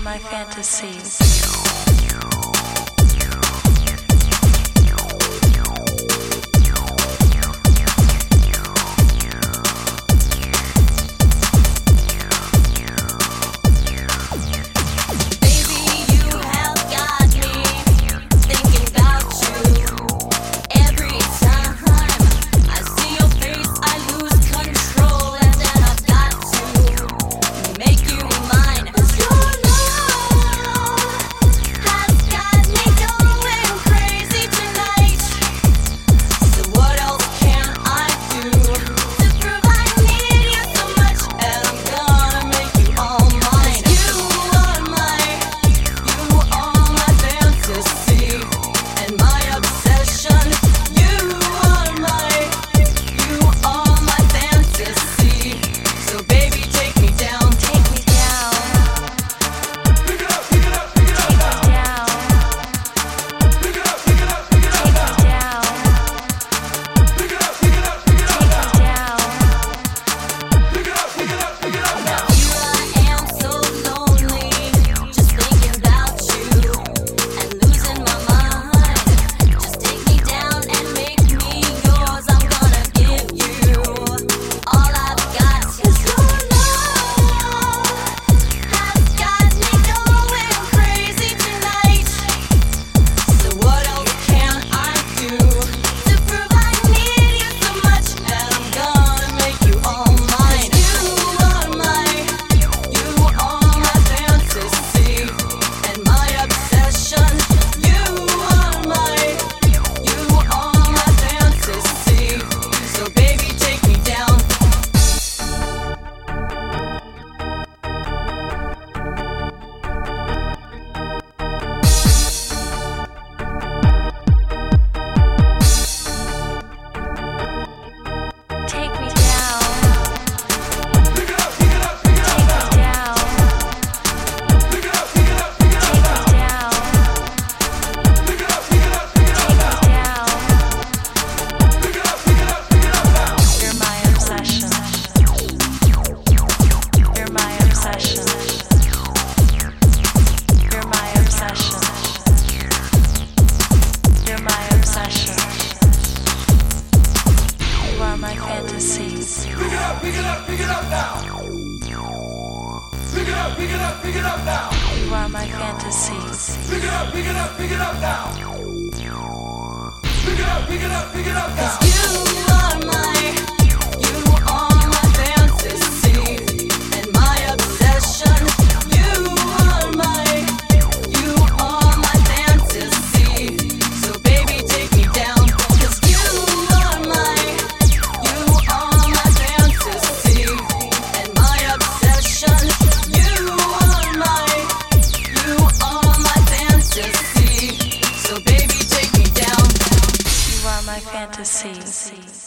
my fantasies. Pick it up now. Pick it up, pick it up, pick it up now. You are my fantasies. Pick it up, pick it up, pick it up now. Pick it up, pick it up, pick it up now. 'Cause you are my fantasy and my obsession. You are my fantasy. So baby, take me down. 'Cause you are my fantasy and my obsession. You are my fantasy. So baby, take me down. You are my fantasies.